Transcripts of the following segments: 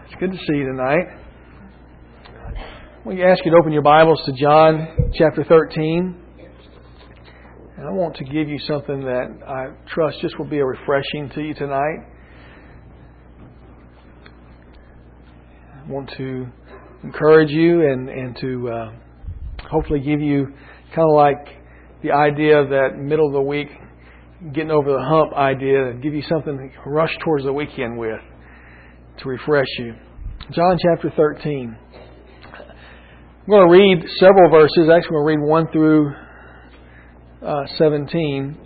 It's good to see you tonight. We ask you to open your Bibles to John chapter 13. And I want to give you something that I trust just will be a refreshing to you tonight. I want to encourage you and to hopefully give you kind of like the idea of that middle of the week, getting over the hump idea, and give you something to rush towards the weekend with, to refresh you. John chapter 13. I'm going to read several verses. Actually, I'm going to read 1 through 17.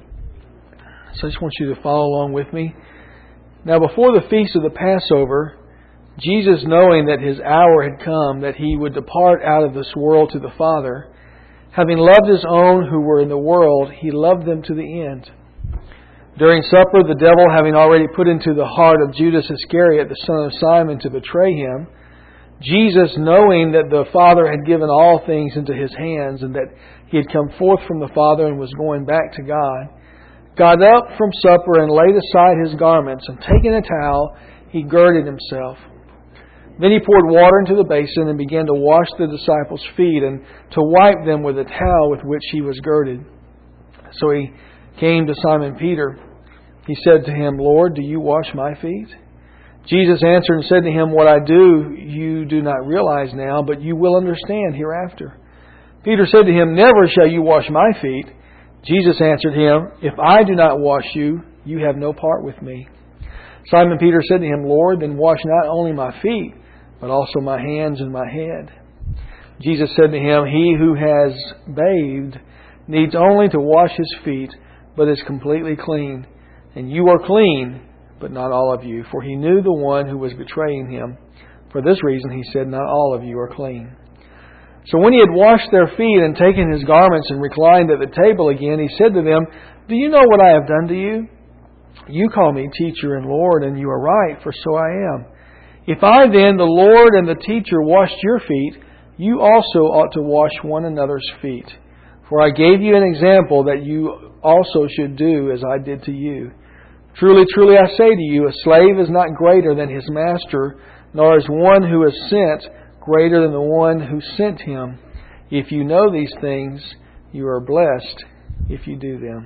So I just want you to follow along with me. Now, before the feast of the Passover, Jesus, knowing that His hour had come, that He would depart out of this world to the Father, having loved His own who were in the world, He loved them to the end. During supper, the devil, having already put into the heart of Judas Iscariot, the son of Simon, to betray Him, Jesus, knowing that the Father had given all things into His hands, and that He had come forth from the Father and was going back to God, got up from supper and laid aside His garments, and taking a towel, He girded Himself. Then He poured water into the basin and began to wash the disciples' feet and to wipe them with the towel with which He was girded. So He came to Simon Peter. He said to him, "Lord, do you wash my feet?" Jesus answered and said to him, "What I do you do not realize now, but you will understand hereafter." Peter said to Him, "Never shall you wash my feet." Jesus answered him, "If I do not wash you, you have no part with me." Simon Peter said to Him, "Lord, then wash not only my feet, but also my hands and my head." Jesus said to him, "He who has bathed needs only to wash his feet, but is completely clean. And you are clean, but not all of you." For He knew the one who was betraying Him. For this reason He said, "Not all of you are clean." So when He had washed their feet and taken His garments and reclined at the table again, He said to them, "Do you know what I have done to you? You call me teacher and Lord, and you are right, for so I am. If I then, the Lord and the teacher, washed your feet, you also ought to wash one another's feet. For I gave you an example that you also should do as I did to you. Truly, truly, I say to you, a slave is not greater than his master, nor is one who is sent greater than the one who sent him. If you know these things, you are blessed if you do them."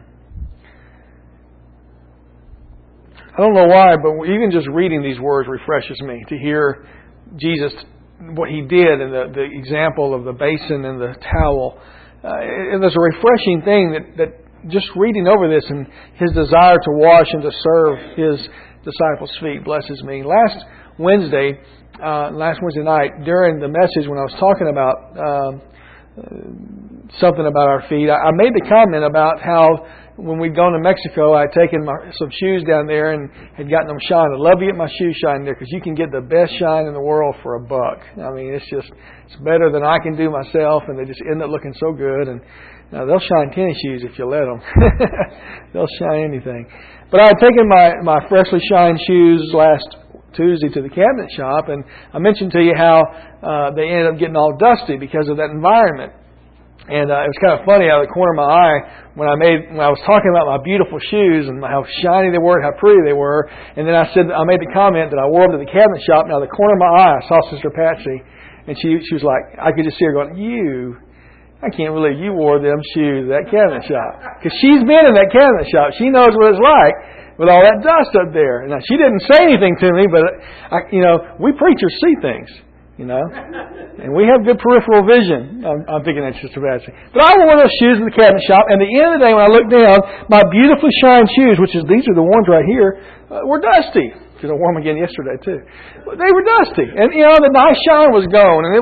I don't know why, but even just reading these words refreshes me to hear Jesus, what He did, and the example of the basin and the towel. And there's a refreshing thing that just reading over this and His desire to wash and to serve His disciples' feet blesses me. Last Wednesday night, during the message when I was talking about something about our feet, I made the comment about how when we'd gone to Mexico, I'd taken some shoes down there and had gotten them shined. I'd love to get my shoes shined there because you can get the best shine in the world for $1. I mean, it's better than I can do myself, and they just end up looking so good. And they'll shine tennis shoes if you let them. They'll shine anything. But I had taken my freshly shined shoes last Tuesday to the cabinet shop, and I mentioned to you how they ended up getting all dusty because of that environment. And it was kind of funny out of the corner of my eye when I was talking about my beautiful shoes and how shiny they were and how pretty they were. And then I made the comment that I wore them to the cabinet shop. Now, the corner of my eye, I saw Sister Patsy, and she was like, I could just see her going, I can't believe you wore them shoes to that cabinet shop. Because she's been in that cabinet shop. She knows what it's like with all that dust up there. Now, she didn't say anything to me, but we preachers see things. And we have good peripheral vision. I'm thinking that's just a bad thing. But I wore those shoes in the cabinet shop, and at the end of the day, when I looked down, my beautifully shined shoes, these are the ones right here, were dusty. Because I wore them again yesterday too. They were dusty, and the nice shine was gone, and I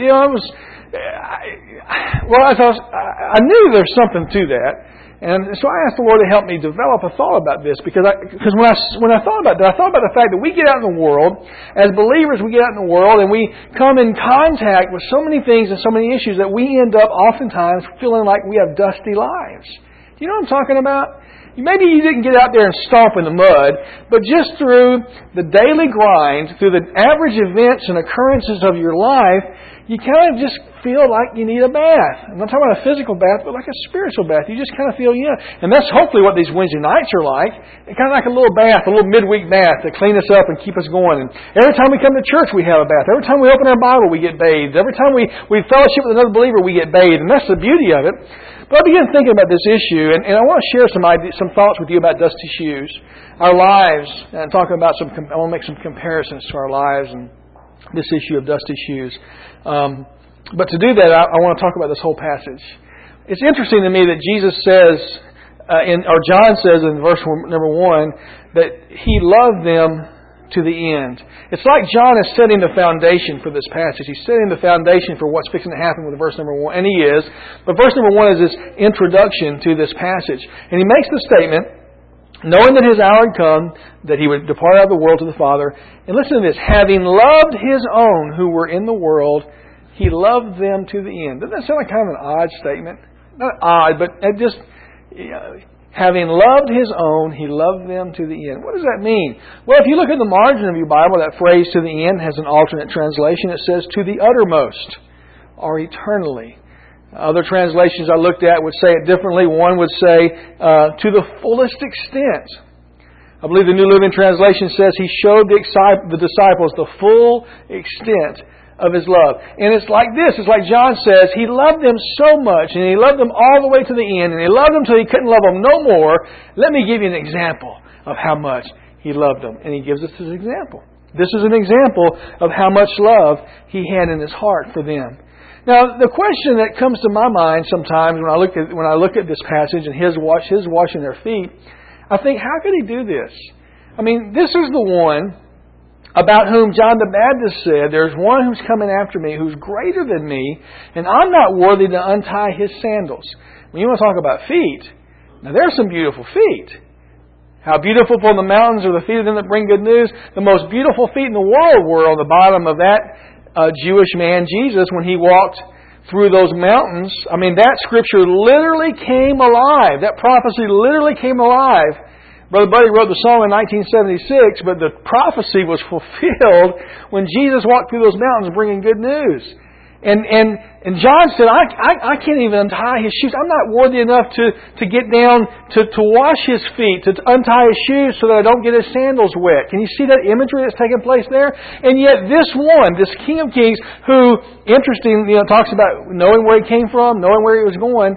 knew there's something to that. And so I asked the Lord to help me develop a thought about this, because when I thought about that, I thought about the fact that we get out in the world, as believers we get out in the world and we come in contact with so many things and so many issues that we end up oftentimes feeling like we have dusty lives. Do you know what I'm talking about? Maybe you didn't get out there and stomp in the mud, but just through the daily grind, through the average events and occurrences of your life, you kind of just feel like you need a bath. I'm not talking about a physical bath, but like a spiritual bath. You just kind of feel, and that's hopefully what these Wednesday nights are like. It's kind of like a little bath, a little midweek bath to clean us up and keep us going. And every time we come to church, we have a bath. Every time we open our Bible, we get bathed. Every time we fellowship with another believer, we get bathed. And that's the beauty of it. But I began thinking about this issue, and I want to share some thoughts with you about dusty shoes. Our lives, and talking about I want to make some comparisons to our lives and this issue of dusty shoes. But to do that, I want to talk about this whole passage. It's interesting to me that Jesus says, John says in verse number 1, that He loved them to the end. It's like John is setting the foundation for this passage. He's setting the foundation for what's fixing to happen with verse number 1, and he is. But verse number 1 is this introduction to this passage. And he makes the statement, knowing that His hour had come, that He would depart out of the world to the Father. And listen to this, having loved His own who were in the world, He loved them to the end. Doesn't that sound like kind of an odd statement? Not odd, but it just... having loved His own, He loved them to the end. What does that mean? Well, if you look at the margin of your Bible, that phrase to the end has an alternate translation. It says to the uttermost, or eternally. Other translations I looked at would say it differently. One would say to the fullest extent. I believe the New Living Translation says He showed the disciples the full extent of His love. And it's like this. It's like John says, He loved them so much, and He loved them all the way to the end, and He loved them till He couldn't love them no more. Let me give you an example of how much He loved them. And He gives us His example. This is an example of how much love He had in His heart for them. Now, the question that comes to my mind sometimes when I look at this passage and His washing their feet, I think, how could He do this? I mean, this is the one about whom John the Baptist said, there's one who's coming after me who's greater than me, and I'm not worthy to untie His sandals. When you want to talk about feet, now there's some beautiful feet. How beautiful upon the mountains are the feet of them that bring good news. The most beautiful feet in the world were on the bottom of that Jewish man, Jesus, when He walked through those mountains. I mean, that Scripture literally came alive. That prophecy literally came alive. Brother Buddy wrote the song in 1976, but the prophecy was fulfilled when Jesus walked through those mountains bringing good news. And John said, I can't even untie His shoes. I'm not worthy enough to get down to wash His feet, to untie His shoes so that I don't get His sandals wet. Can you see that imagery that's taking place there? And yet this one, this King of Kings, who, interesting, talks about knowing where He came from, knowing where He was going,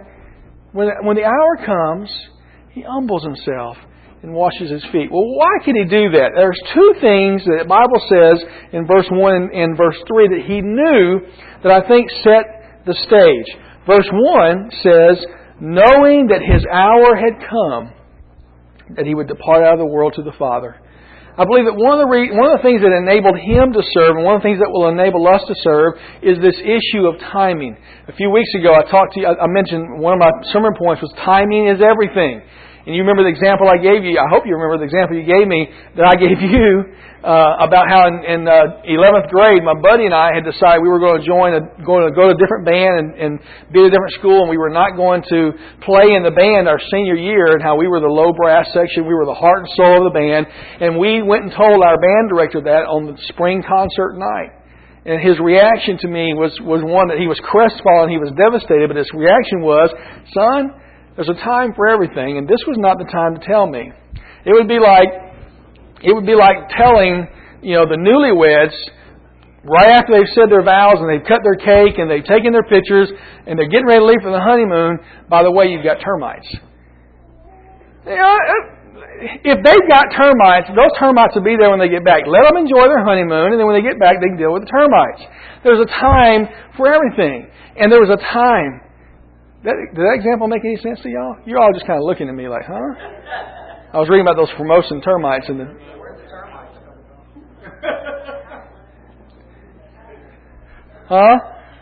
when the hour comes, He humbles Himself and washes His feet. Well, why could He do that? There's two things that the Bible says in verse 1 and verse 3 that He knew that I think set the stage. Verse 1 says, knowing that His hour had come, that He would depart out of the world to the Father. I believe that one of the things that enabled Him to serve, and one of the things that will enable us to serve, is this issue of timing. A few weeks ago, I mentioned one of my sermon points was timing is everything. And you remember the example I gave you. I hope you remember the example you gave me that I gave you about how in 11th grade, my buddy and I had decided we were going to go to a different band and be at a different school, and we were not going to play in the band our senior year, and how we were the low brass section, we were the heart and soul of the band, and we went and told our band director that on the spring concert night. And his reaction to me was one that he was crestfallen, he was devastated, but his reaction was, son, there's a time for everything, and this was not the time to tell me. It would be like telling, the newlyweds right after they've said their vows and they've cut their cake and they've taken their pictures and they're getting ready to leave for the honeymoon. By the way, you've got termites. If they've got termites, those termites will be there when they get back. Let them enjoy their honeymoon, and then when they get back, they can deal with the termites. There's a time for everything, and there was a time. Did that example make any sense to y'all? You're all just kind of looking at me like, huh? I was reading about those Formosan termites and where's the termites coming from? Huh?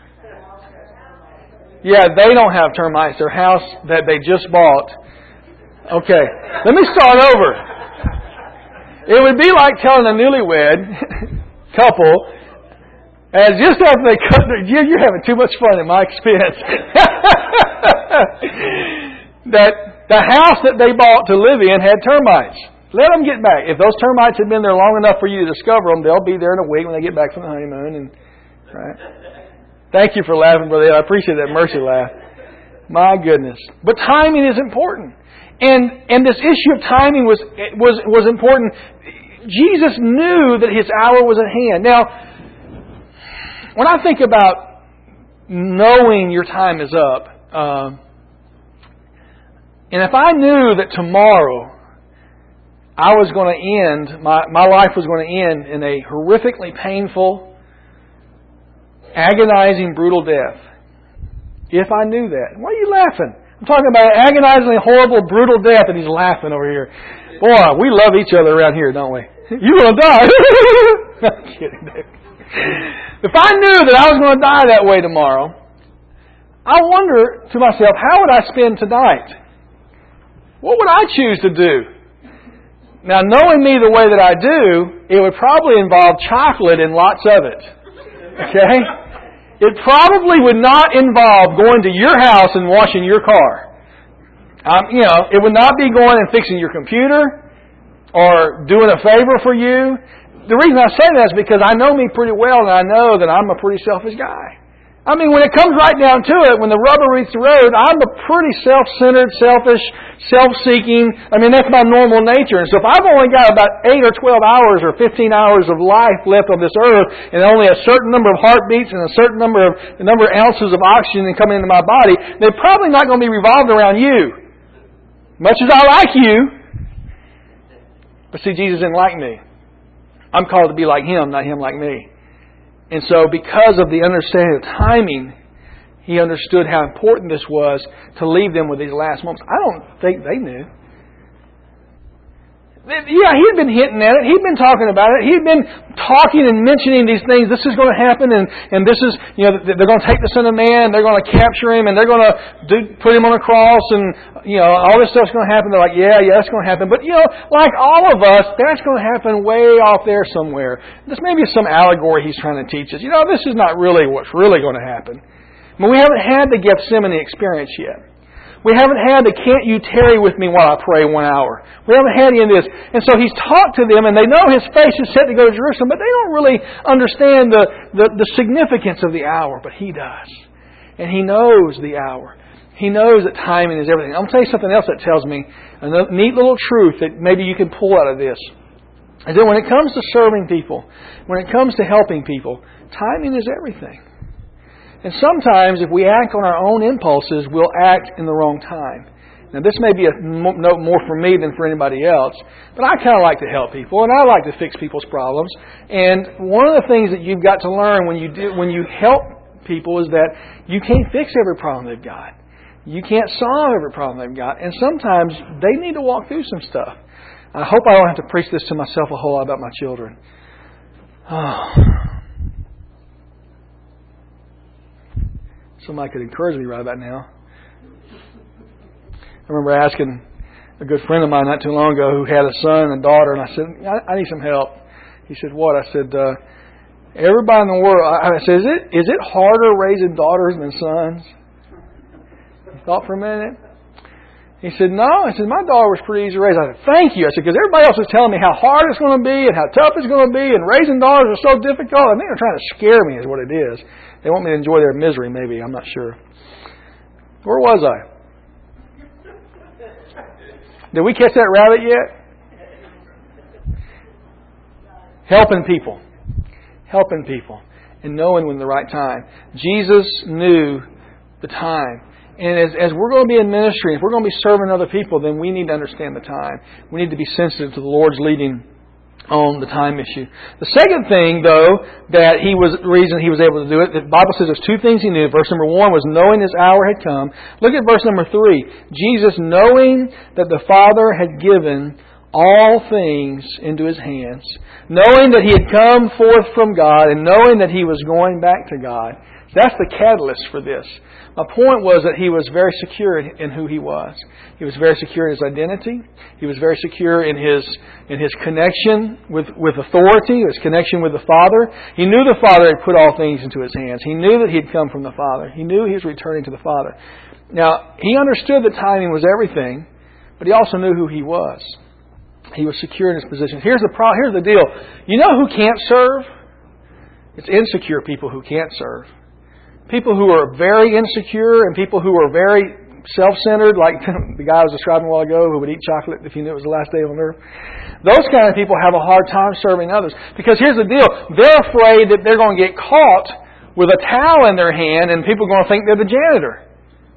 Yeah, they don't have termites. Their house that they just bought. Okay, let me start over. It would be like telling a newlywed couple, as just after they cut their... You're having too much fun at my expense. that The house that they bought to live in had termites. Let them get back. If those termites had been there long enough for you to discover them, they'll be there in a week when they get back from the honeymoon. Right? Thank you for laughing, Brother Ed. I appreciate that mercy laugh. My goodness. But timing is important. And this issue of timing was important. Jesus knew that His hour was at hand. Now, when I think about knowing your time is up, and if I knew that tomorrow I was going to end, my life was going to end in a horrifically painful, agonizing, brutal death. If I knew that. Why are you laughing? I'm talking about an agonizingly horrible, brutal death, and he's laughing over here. Boy, we love each other around here, don't we? You're going to die. I'm kidding, Dick. If I knew that I was going to die that way tomorrow, I wonder to myself, how would I spend tonight? What would I choose to do? Now, knowing me the way that I do, it would probably involve chocolate and lots of it. Okay? It probably would not involve going to your house and washing your car. It would not be going and fixing your computer or doing a favor for you. The reason I say that is because I know me pretty well, and I know that I'm a pretty selfish guy. I mean, when it comes right down to it, when the rubber meets the road, I'm a pretty self-centered, selfish, self-seeking. I mean, that's my normal nature. And so if I've only got about 8 or 12 hours or 15 hours of life left on this earth, and only a certain number of heartbeats and a certain number of ounces of oxygen coming into my body, they're probably not going to be revolved around you. Much as I like you. But see, Jesus didn't like me. I'm called to be like Him, not Him like me. And so because of the understanding of timing, He understood how important this was to leave them with these last moments. I don't think they knew. Yeah, he'd been hinting at it. He'd been talking about it. He'd been talking and mentioning these things. This is going to happen, and this is, they're going to take the Son of Man, they're going to capture Him, and they're going to put Him on a cross, and, all this stuff's going to happen. They're like, yeah, that's going to happen. But, like all of us, that's going to happen way off there somewhere. This may be some allegory He's trying to teach us. This is not really what's really going to happen. But we haven't had the Gethsemane experience yet. We haven't had the can't you tarry with me while I pray 1 hour. We haven't had any of this. And so He's talked to them, and they know His face is set to go to Jerusalem, but they don't really understand the significance of the hour. But He does. And He knows the hour. He knows that timing is everything. I'll tell you something else that tells me, a neat little truth that maybe you can pull out of this, is that when it comes to serving people, when it comes to helping people, timing is everything. And sometimes, if we act on our own impulses, we'll act in the wrong time. Now, this may be a note more for me than for anybody else, but I kind of like to help people, and I like to fix people's problems. And one of the things that you've got to learn when you help people is that you can't fix every problem they've got. You can't solve every problem they've got, and sometimes they need to walk through some stuff. I hope I don't have to preach this to myself a whole lot about my children. Somebody could encourage me right about now. I remember asking a good friend of mine not too long ago who had a son and a daughter, and I said, I need some help. He said, what? I said, everybody in the world, I said, is it harder raising daughters than sons? He thought for a minute. He said, no. I said, my daughter was pretty easy to raise. I said, thank you. I said, because everybody else is telling me how hard it's going to be and how tough it's going to be, and raising daughters is so difficult. I think they're trying to scare me is what it is. They want me to enjoy their misery, maybe. I'm not sure. Where was I? Did we catch that rabbit yet? Helping people. Helping people. And knowing when the right time. Jesus knew the time. And as we're going to be in ministry, if we're going to be serving other people, then we need to understand the time. We need to be sensitive to the Lord's leading on the time issue. The second thing, though, the reason He was able to do it, the Bible says there's two things He knew. Verse number 1 was knowing His hour had come. Look at verse number 3. Jesus, knowing that the Father had given all things into His hands, knowing that He had come forth from God, and knowing that He was going back to God. That's the catalyst for this. My point was that He was very secure in who He was. He was very secure in His identity. He was very secure in His connection with authority, His connection with the Father. He knew the Father had put all things into His hands. He knew that He had come from the Father. He knew He was returning to the Father. Now, He understood that timing was everything, But he also knew who he was. He was secure in his position. Here's the deal. You know who can't serve? It's insecure people who can't serve. People who are very insecure and people who are very self-centered, like the guy I was describing a while ago who would eat chocolate if he knew it was the last day on earth. Those kind of people have a hard time serving others. Because here's the deal. They're afraid that they're going to get caught with a towel in their hand and people are going to think they're the janitor.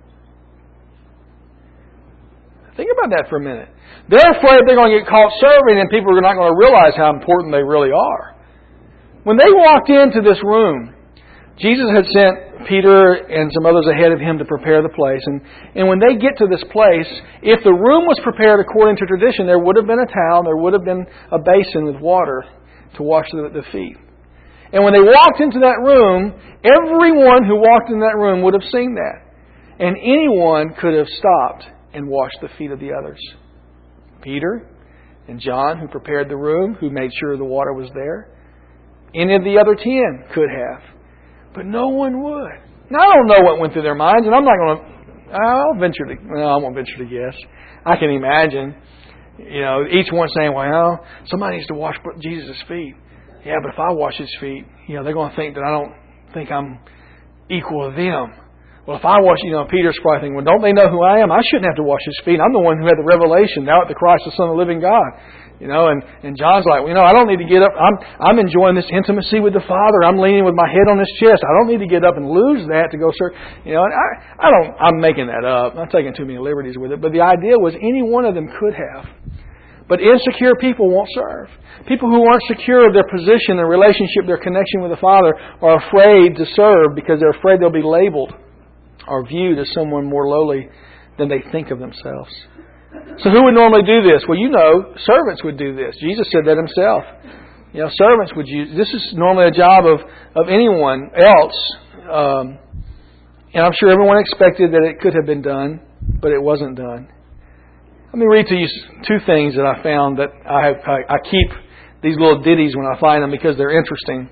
Think about that for a minute. They're afraid they're going to get caught serving and people are not going to realize how important they really are. When they walked into this room, Jesus had sent Peter and some others ahead of him to prepare the place. And when they get to this place, if the room was prepared according to tradition, there would have been a towel, there would have been a basin with water to wash the feet. And when they walked into that room, everyone who walked in that room would have seen that. And anyone could have stopped and washed the feet of the others. Peter and John, who prepared the room, who made sure the water was there. Any of the other 10 could have. But no one would. Now, I don't know what went through their minds, and I'm not going to... I won't venture to guess. I can imagine, each one saying, well, somebody needs to wash Jesus' feet. Yeah, but if I wash his feet, they're going to think that I don't think I'm equal to them. Well, if I wash, Peter's probably thinking, well, don't they know who I am? I shouldn't have to wash his feet. I'm the one who had the revelation. Thou art the Christ, the Son of the living God. And John's like, I don't need to get up. I'm enjoying this intimacy with the Father. I'm leaning with my head on his chest. I don't need to get up and lose that to go serve. I'm making that up. I'm taking too many liberties with it. But the idea was any one of them could have. But insecure people won't serve. People who aren't secure of their position, their relationship, their connection with the Father are afraid to serve because they're afraid they'll be labeled or viewed as someone more lowly than they think of themselves. So who would normally do this? Well, servants would do this. Jesus said that himself. Servants would use... This is normally a job of anyone else. And I'm sure everyone expected that it could have been done, but it wasn't done. Let me read to you 2 things that I found that I keep these little ditties when I find them because they're interesting.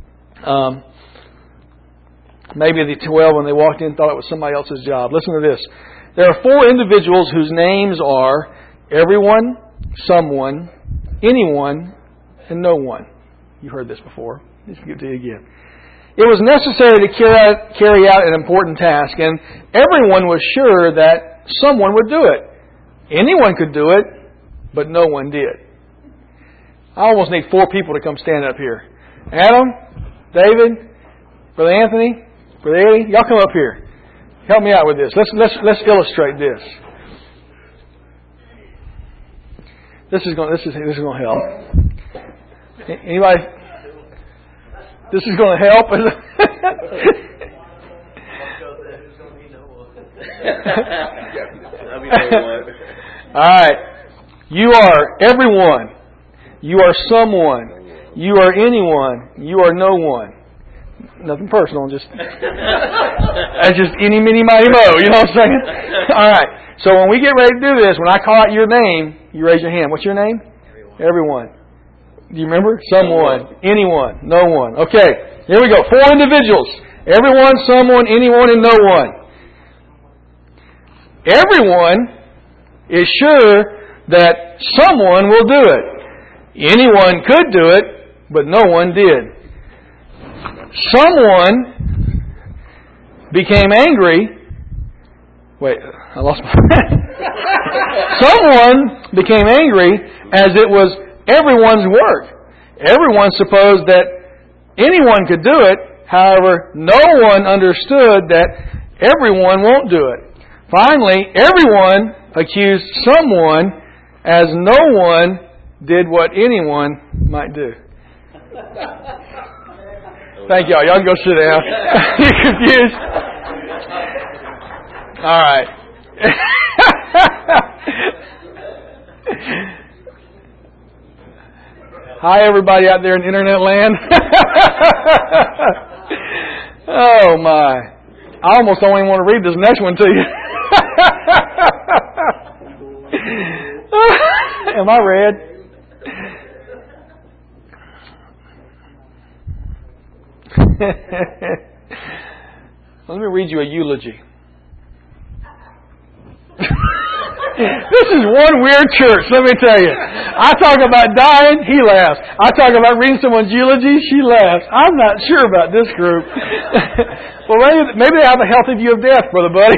Maybe the 12, when they walked in, thought it was somebody else's job. Listen to this. There are 4 individuals whose names are everyone, someone, anyone, and no one. You've heard this before. Let's give it to you again. It was necessary to carry out an important task, and everyone was sure that someone would do it. Anyone could do it, but no one did. I almost need 4 people to come stand up here. Adam, David, Brother Anthony, Brother Eddie, y'all come up here. Help me out with this. Let's illustrate this. This is going to help. Anybody? This is going to help. All right. You are everyone. You are someone. You are anyone. You are no one. Nothing personal, that's just any, mini, mighty, mo. You know what I'm saying? All right. So when we get ready to do this, when I call out your name, you raise your hand. What's your name? Everyone. Do you remember? Someone. Anyone. No one. Okay. Here we go. 4 individuals. Everyone, someone, anyone, and no one. Everyone is sure that someone will do it. Anyone could do it, but no one did. Someone became angry. Wait, I lost my... Someone became angry as it was everyone's work. Everyone supposed that anyone could do it. However, no one understood that everyone won't do it. Finally, everyone accused someone as no one did what anyone might do. Thank y'all. Y'all can go sit down. You're confused? All right. Hi, everybody out there in internet land. Oh, my. I almost don't even want to read this next one to you. Am I red? Let me read you a eulogy. This is one weird church, let me tell you. I talk about dying, he laughs. I talk about reading someone's eulogy, she laughs. I'm not sure about this group. Well, maybe they have a healthy view of death, Brother Buddy.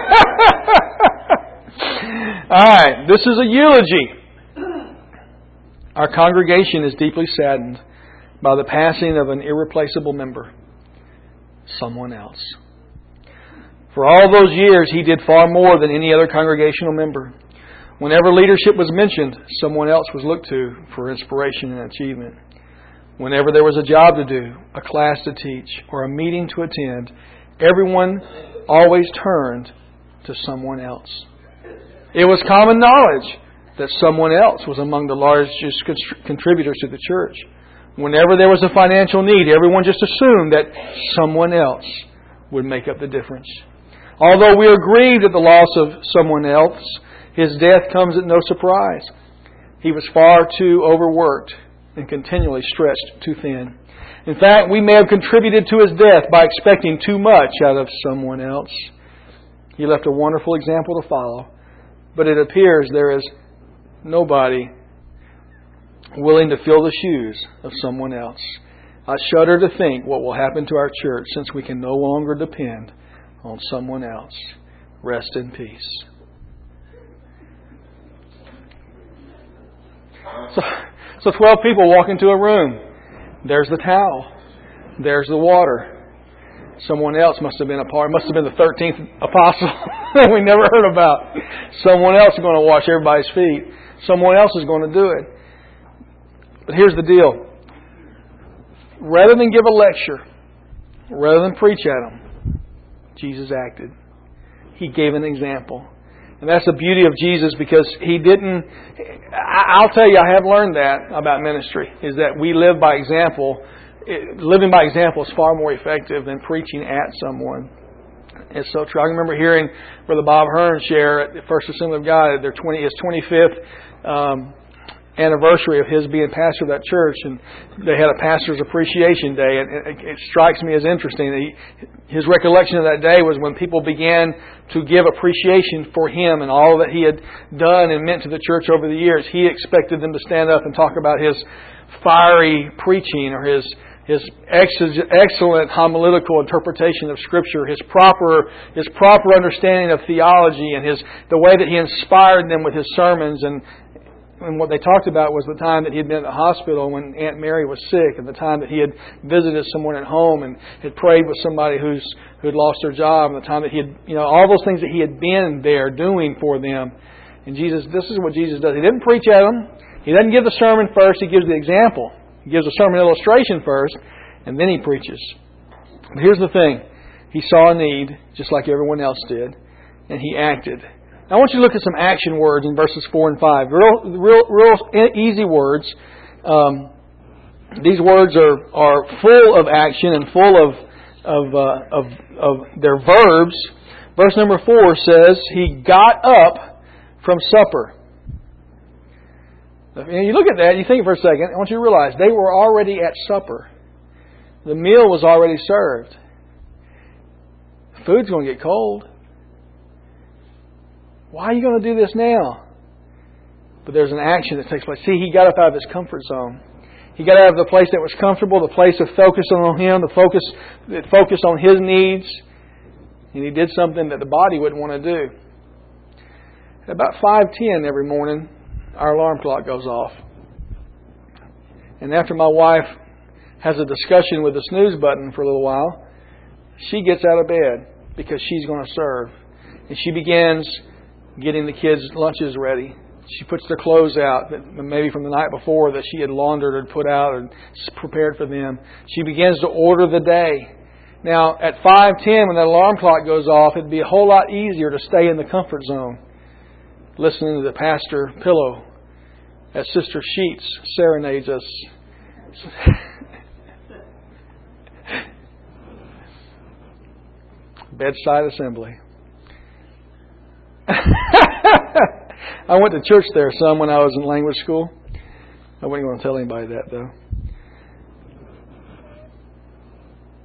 All right, this is a eulogy. Our congregation is deeply saddened by the passing of an irreplaceable member, someone else. For all those years, he did far more than any other congregational member. Whenever leadership was mentioned, someone else was looked to for inspiration and achievement. Whenever there was a job to do, a class to teach, or a meeting to attend, everyone always turned to someone else. It was common knowledge that someone else was among the largest contributors to the church. Whenever there was a financial need, everyone just assumed that someone else would make up the difference. Although we are grieved at the loss of someone else, his death comes at no surprise. He was far too overworked and continually stretched too thin. In fact, we may have contributed to his death by expecting too much out of someone else. He left a wonderful example to follow, but it appears there is nobody willing to fill the shoes of someone else. I shudder to think what will happen to our church since we can no longer depend on someone else. Rest in peace. So 12 people walk into a room. There's the towel. There's the water. Someone else must have been a part. Must have been the 13th apostle that we never heard about. Someone else is going to wash everybody's feet. Someone else is going to do it. But here's the deal. Rather than give a lecture, rather than preach at them, Jesus acted. He gave an example. And that's the beauty of Jesus, because He didn't... I'll tell you, I have learned that about ministry, is that we live by example. Living by example is far more effective than preaching at someone. It's so true. I remember hearing Brother Bob Hearn share at the First Assembly of God his 25th anniversary of his being pastor of that church, and they had a pastor's appreciation day, and it strikes me as interesting. His recollection of that day was when people began to give appreciation for him and all that he had done and meant to the church over the years. He expected them to stand up and talk about his fiery preaching or his excellent homiletical interpretation of Scripture, his proper understanding of theology, and the way that he inspired them with his sermons. And what they talked about was the time that he had been at the hospital when Aunt Mary was sick, and the time that he had visited someone at home and had prayed with somebody who had lost their job, and the time that he had, all those things that he had been there doing for them. And this is what Jesus does. He didn't preach at them. He doesn't give the sermon first. He gives the example. He gives a sermon illustration first, and then he preaches. But here's the thing. He saw a need, just like everyone else did, and he acted. I want you to look at some action words in verses 4 and 5. Real easy words. These words are full of action and full of their verbs. Verse number 4 says, He got up from supper. And you look at that, you think for a second, I want you to realize they were already at supper. The meal was already served. Food's going to get cold. Why are you going to do this now? But there's an action that takes place. See, he got up out of his comfort zone. He got out of the place that was comfortable, the place of focus on him, the focus that focused on his needs. And he did something that the body wouldn't want to do. At about 5:10 every morning, our alarm clock goes off. And after my wife has a discussion with the snooze button for a little while, she gets out of bed because she's going to serve. And she begins getting the kids' lunches ready. She puts their clothes out, maybe from the night before that she had laundered or put out and prepared for them. She begins to order the day. Now, at 5:10, when that alarm clock goes off, it'd be a whole lot easier to stay in the comfort zone, listening to the pastor pillow as Sister Sheets serenades us. Bedside assembly. I went to church there some when I was in language school. I wasn't going to tell anybody that, though.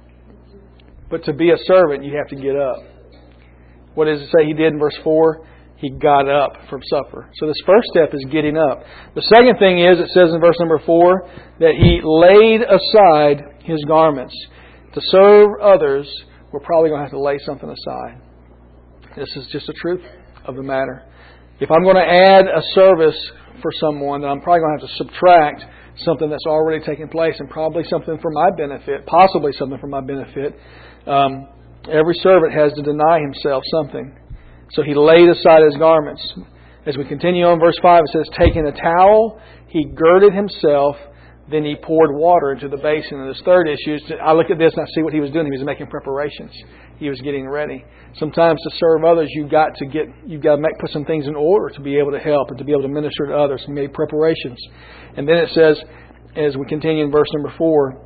But to be a servant, you have to get up. What does it say he did in verse 4? he got up from supper. So this first step is getting up. The second thing is, it says in verse number 4, that he laid aside his garments. To serve others, we're probably going to have to lay something aside. This is just the truth of the matter. If I'm going to add a service for someone, then I'm probably going to have to subtract something that's already taken place, and probably something for my benefit, possibly something for my benefit. Every servant has to deny himself something. So he laid aside his garments. As we continue on, verse 5, it says, taking a towel, he girded himself, then he poured water into the basin. And this third issue is, I look at this and I see what he was doing. He was making preparations. He was getting ready. Sometimes to serve others, you've got to put some things in order to be able to help and to be able to minister to others. He made preparations. And then it says, as we continue in verse number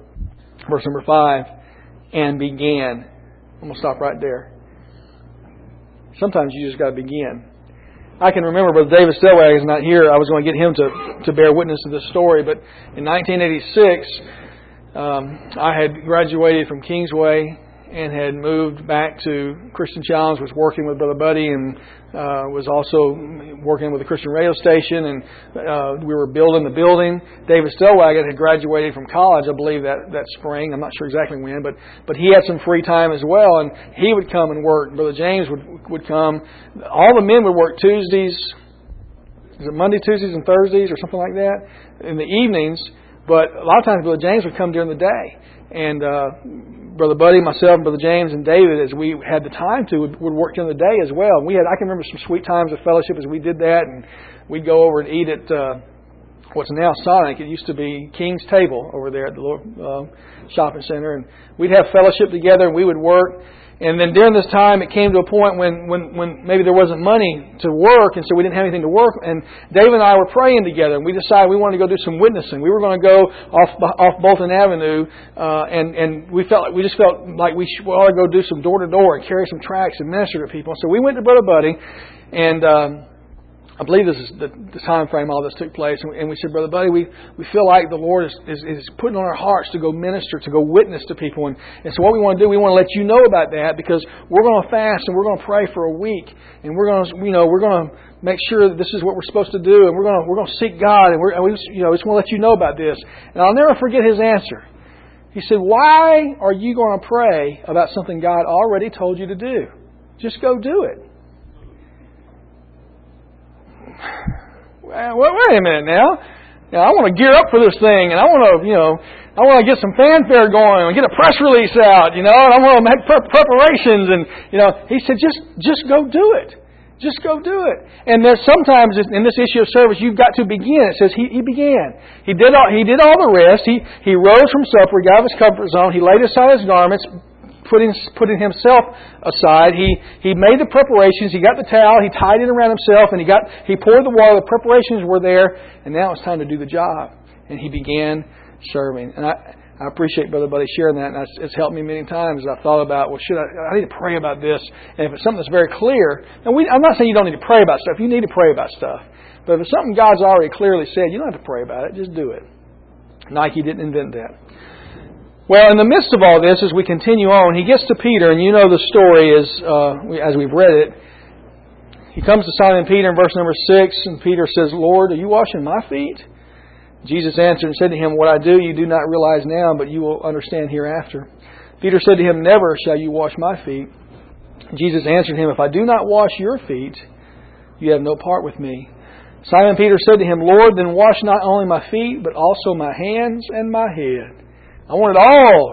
5, and began. I'm going to stop right there. Sometimes you just got to begin. I can remember Brother David Stellwag is not here. I was going to get him to bear witness to this story. But in 1986, I had graduated from Kingsway and had moved back to Christian Challenge, was working with Brother Buddy, and was also working with the Christian radio station, and we were building the building. David Stellwagen had graduated from college, I believe, that spring. I'm not sure exactly when, but he had some free time as well, and he would come and work. Brother James would come. All the men would work Tuesdays. Is it Monday, Tuesdays, and Thursdays, or something like that, in the evenings? But a lot of times Brother James would come during the day. And Brother Buddy, myself, and Brother James, and David, as we had the time to, would work during the day as well. And I can remember some sweet times of fellowship as we did that. And we'd go over and eat at what's now Sonic. It used to be King's Table over there at the shopping center. And we'd have fellowship together, and we would work. And then during this time, it came to a point when maybe there wasn't money to work, and so we didn't have anything to work. And Dave and I were praying together, and we decided we wanted to go do some witnessing. We were going to go off Bolton Avenue, and we just felt like we ought to go do some door to door and carry some tracts and minister to people. So we went to Brother Buddy, and I believe this is the time frame all this took place. And we said, Brother Buddy, we feel like the Lord is putting on our hearts to go minister, to go witness to people. And so what we want to do, we want to let you know about that, because we're going to fast and we're going to pray for a week. And we're going to make sure that this is what we're supposed to do. And we're going to seek God. And we just want to let you know about this. And I'll never forget his answer. He said, why are you going to pray about something God already told you to do? Just go do it. Well, wait a minute now. Now I want to gear up for this thing, and I want to get some fanfare going and get a press release out, and I want to make preparations, and he said, just go do it. Just go do it. And there's sometimes in this issue of service, you've got to begin. It says he began. He did all the rest. He rose from supper, got out of his comfort zone. He laid aside his garments, putting himself aside. He made the preparations. He got the towel. He tied it around himself, and he poured the water. The preparations were there, and now it's time to do the job. And he began serving. And I appreciate Brother Buddy sharing that, and it's helped me many times as I've thought about, well, I need to pray about this. And if it's something that's very clear, and I'm not saying you don't need to pray about stuff. You need to pray about stuff. But if it's something God's already clearly said, you don't have to pray about it. Just do it. Nike didn't invent that. Well, in the midst of all this, as we continue on, he gets to Peter, and you know the story as we've read it. He comes to Simon Peter in verse number 6, and Peter says, Lord, are you washing my feet? Jesus answered and said to him, what I do you do not realize now, but you will understand hereafter. Peter said to him, never shall you wash my feet. Jesus answered him, if I do not wash your feet, you have no part with me. Simon Peter said to him, Lord, then wash not only my feet, but also my hands and my head. I want it all.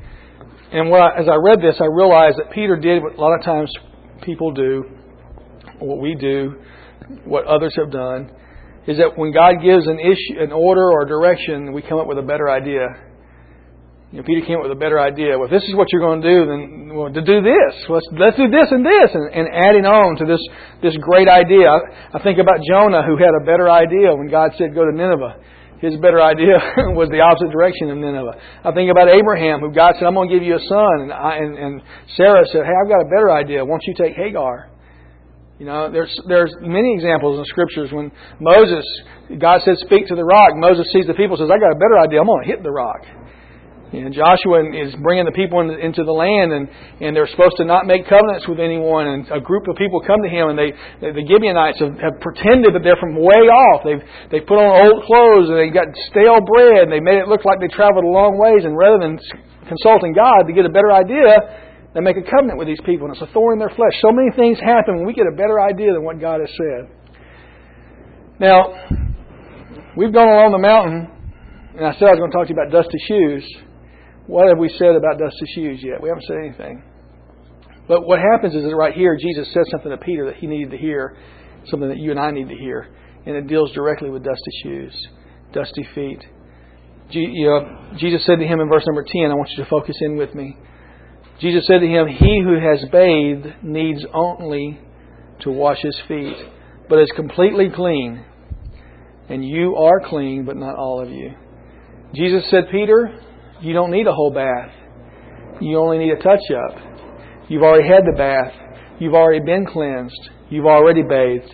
And as I read this, I realized that Peter did what a lot of times people do, what we do, what others have done, is that when God gives an order or direction, we come up with a better idea. Peter came up with a better idea. Well, if this is what you're going to do, then to do this. Let's do this and this, and adding on to this great idea. I think about Jonah, who had a better idea when God said go to Nineveh. His better idea was the opposite direction of Nineveh. I think about Abraham, who God said, I'm going to give you a son. And Sarah said, hey, I've got a better idea. Why don't you take Hagar? There's many examples in the Scriptures when Moses, God said, speak to the rock. Moses sees the people and says, I got a better idea. I'm going to hit the rock. And Joshua is bringing the people into the land, and they're supposed to not make covenants with anyone. And a group of people come to him, and the Gibeonites have pretended that they're from way off. They've put on old clothes, and they got stale bread, and they made it look like they traveled a long ways. And rather than consulting God to get a better idea, they make a covenant with these people, and it's a thorn in their flesh. So many things happen when we get a better idea than what God has said. Now, we've gone along the mountain, and I said I was going to talk to you about dusty shoes. What have we said about dusty shoes yet? We haven't said anything. But what happens is that right here, Jesus said something to Peter that he needed to hear, something that you and I need to hear. And it deals directly with dusty shoes, dusty feet. Jesus said to him in verse number 10, I want you to focus in with me. Jesus said to him, "He who has bathed needs only to wash his feet, but is completely clean. And you are clean, but not all of you." Jesus said, "Peter, you don't need a whole bath. You only need a touch-up. You've already had the bath. You've already been cleansed. You've already bathed."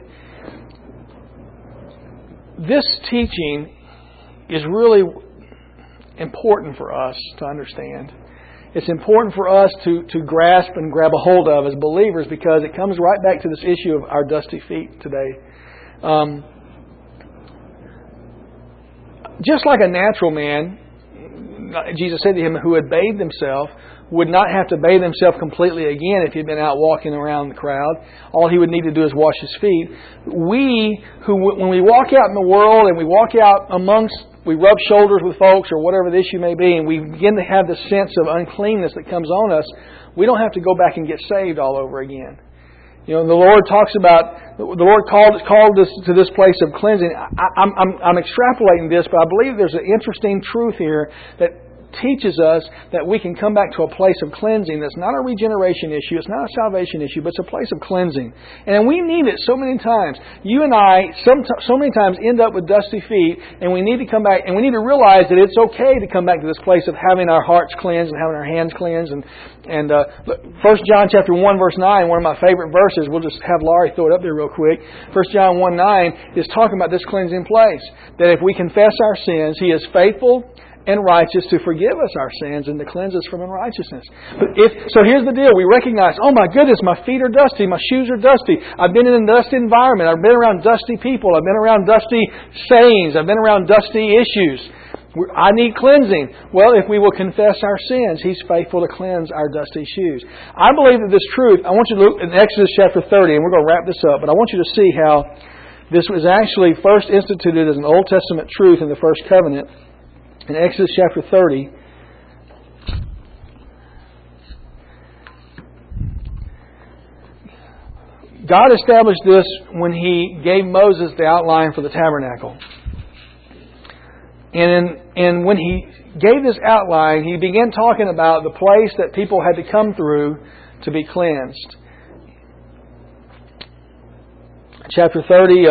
This teaching is really important for us to understand. It's important for us to grasp and grab a hold of as believers, because it comes right back to this issue of our dusty feet today. Just like a natural man, Jesus said to him, who had bathed himself, would not have to bathe himself completely again if he'd been out walking around the crowd. All he would need to do is wash his feet. When we walk out in the world and we walk out we rub shoulders with folks or whatever the issue may be, and we begin to have the sense of uncleanness that comes on us, we don't have to go back and get saved all over again. You know, the Lord talks about, the Lord called us to this place of cleansing. I'm extrapolating this, but I believe there's an interesting truth here that teaches us that we can come back to a place of cleansing that's not a regeneration issue, it's not a salvation issue, but it's a place of cleansing. And we need it so many times. You and I so many times end up with dusty feet, and we need to come back, and we need to realize that it's okay to come back to this place of having our hearts cleansed and having our hands cleansed. And 1 John chapter 1 verse 9, one of my favorite verses, we'll just have Laurie throw it up there real quick. 1 John 1:9 is talking about this cleansing place. That if we confess our sins, He is faithful and righteous to forgive us our sins and to cleanse us from unrighteousness. So here's the deal. We recognize, oh my goodness, my feet are dusty, my shoes are dusty. I've been in a dusty environment. I've been around dusty people. I've been around dusty sayings. I've been around dusty issues. I need cleansing. Well, if we will confess our sins, He's faithful to cleanse our dusty shoes. I believe that this truth, I want you to look in Exodus chapter 30, and we're going to wrap this up, but I want you to see how this was actually first instituted as an Old Testament truth in the first covenant. In Exodus chapter 30, God established this when He gave Moses the outline for the tabernacle. And when He gave this outline, He began talking about the place that people had to come through to be cleansed. Chapter 30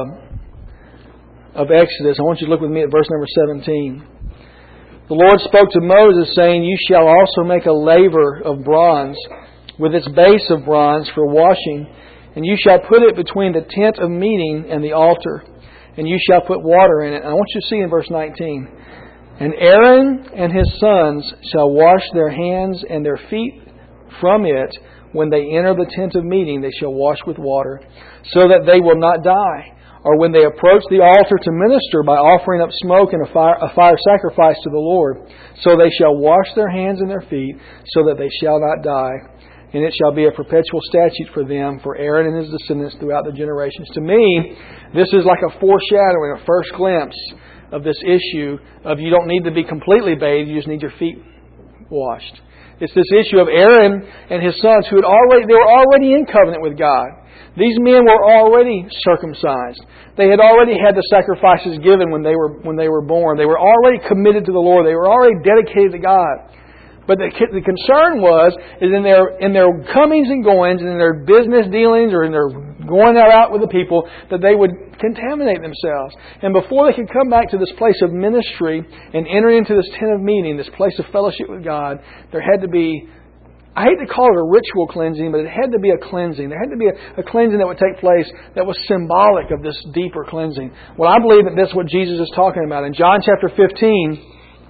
of Exodus, I want you to look with me at verse number 17. The Lord spoke to Moses, saying, "You shall also make a laver of bronze, with its base of bronze for washing, and you shall put it between the tent of meeting and the altar, and you shall put water in it." And I want you to see in verse 19, "And Aaron and his sons shall wash their hands and their feet from it. When they enter the tent of meeting, they shall wash with water, so that they will not die. Or when they approach the altar to minister by offering up smoke and a fire sacrifice to the Lord. So they shall wash their hands and their feet, so that they shall not die. And it shall be a perpetual statute for them, for Aaron and his descendants throughout the generations." To me, this is like a foreshadowing, a first glimpse of this issue of you don't need to be completely bathed, you just need your feet washed. It's this issue of Aaron and his sons they were already in covenant with God. These men were already circumcised. They had already had the sacrifices given when they were born. They were already committed to the Lord. They were already dedicated to God. But the concern is in their comings and goings, and in their business dealings, or in their going out with the people, that they would contaminate themselves. And before they could come back to this place of ministry and enter into this tent of meeting, this place of fellowship with God, there had to be, I hate to call it a ritual cleansing, but it had to be a cleansing. There had to be a cleansing that would take place that was symbolic of this deeper cleansing. Well, I believe that that's what Jesus is talking about. In John chapter 15,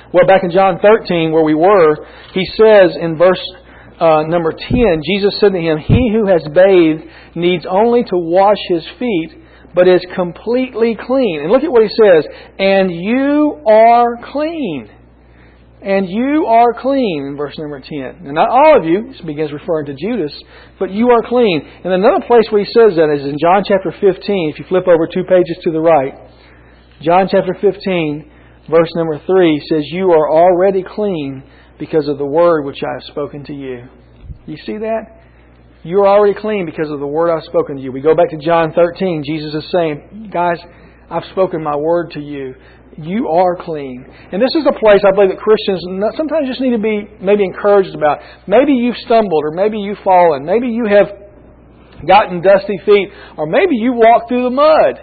Well, back in John 13, where we were, He says in verse number 10, Jesus said to him, "He who has bathed needs only to wash his feet, but is completely clean." And look at what He says, "And you are clean." And you are clean, in verse number 10. And not all of you, this begins referring to Judas, but you are clean. And another place where He says that is in John chapter 15, if you flip over 2 pages to the right. John chapter 15, verse number 3 says, "You are already clean because of the word which I have spoken to you." You see that? You are already clean because of the word I've spoken to you. We go back to John 13. Jesus is saying, "Guys, I've spoken my word to you. You are clean." And this is a place I believe that Christians sometimes just need to be maybe encouraged about. Maybe you've stumbled, or maybe you've fallen. Maybe you have gotten dusty feet, or maybe you walked through the mud.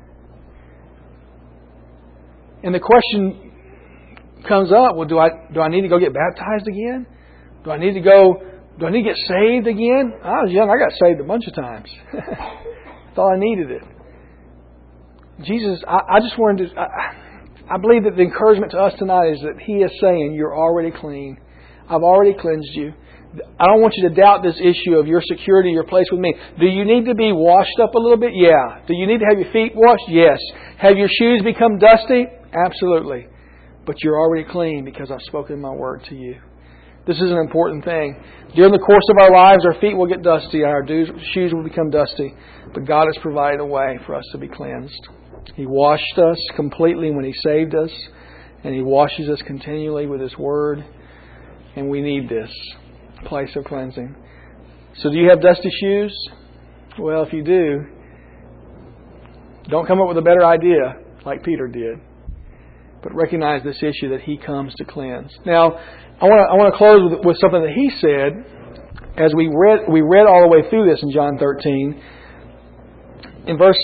And the question comes up, well, do I need to go get baptized again? Do I need to get saved again? When I was young, I got saved a bunch of times. Thought I needed it. Jesus, I just wanted to... I believe that the encouragement to us tonight is that He is saying, you're already clean. I've already cleansed you. I don't want you to doubt this issue of your security, your place with me. Do you need to be washed up a little bit? Yeah. Do you need to have your feet washed? Yes. Have your shoes become dusty? Absolutely. But you're already clean because I've spoken my word to you. This is an important thing. During the course of our lives, our feet will get dusty, our shoes will become dusty. But God has provided a way for us to be cleansed. He washed us completely when He saved us, and He washes us continually with His Word. And we need this place of cleansing. So do you have dusty shoes? Well, if you do, don't come up with a better idea like Peter did. But recognize this issue that He comes to cleanse. Now, I want to close with something that He said as we read all the way through this in John 13. In verse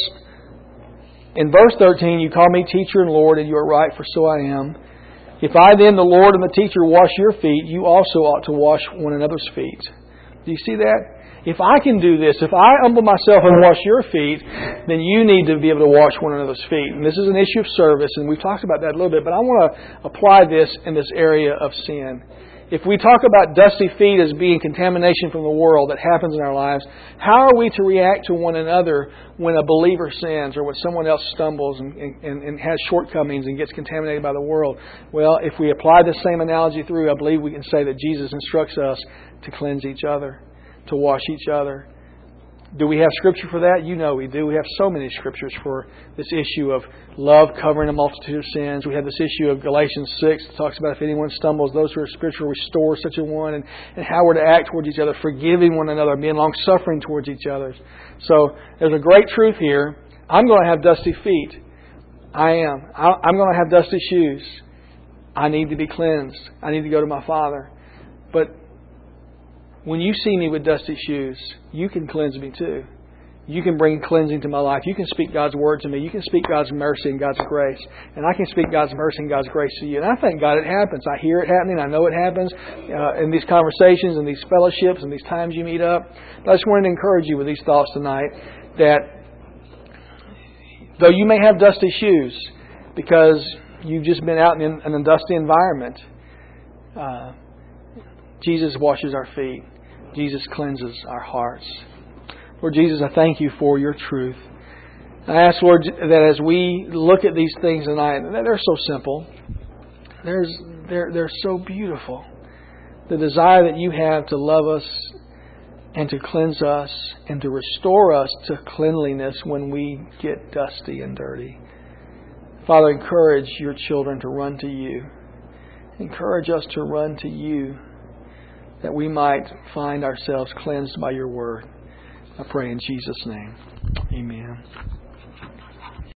13, "You call me teacher and Lord, and you are right, for so I am. If I then, the Lord and the teacher, wash your feet, you also ought to wash one another's feet." Do you see that? If I can do this, if I humble myself and wash your feet, then you need to be able to wash one another's feet. And this is an issue of service, and we've talked about that a little bit, but I want to apply this in this area of sin. If we talk about dusty feet as being contamination from the world that happens in our lives, how are we to react to one another when a believer sins or when someone else stumbles and has shortcomings and gets contaminated by the world? Well, if we apply the same analogy through, I believe we can say that Jesus instructs us to cleanse each other, to wash each other. Do we have Scripture for that? You know we do. We have so many Scriptures for this issue of love covering a multitude of sins. We have this issue of Galatians 6 that talks about if anyone stumbles, those who are spiritual restore such a one, and how we're to act towards each other, forgiving one another, being long-suffering towards each other. So there's a great truth here. I'm going to have dusty feet. I am. I'm going to have dusty shoes. I need to be cleansed. I need to go to my Father. But when you see me with dusty shoes, you can cleanse me too. You can bring cleansing to my life. You can speak God's Word to me. You can speak God's mercy and God's grace. And I can speak God's mercy and God's grace to you. And I thank God it happens. I hear it happening. I know it happens in these conversations and these fellowships and these times you meet up. But I just wanted to encourage you with these thoughts tonight that though you may have dusty shoes because you've just been out in a dusty environment, Jesus washes our feet. Jesus cleanses our hearts. Lord Jesus, I thank you for your truth. I ask, Lord, that as we look at these things tonight, they're so simple. They're so beautiful. The desire that you have to love us and to cleanse us and to restore us to cleanliness when we get dusty and dirty. Father, encourage your children to run to you. Encourage us to run to you, that we might find ourselves cleansed by your word. I pray in Jesus' name. Amen.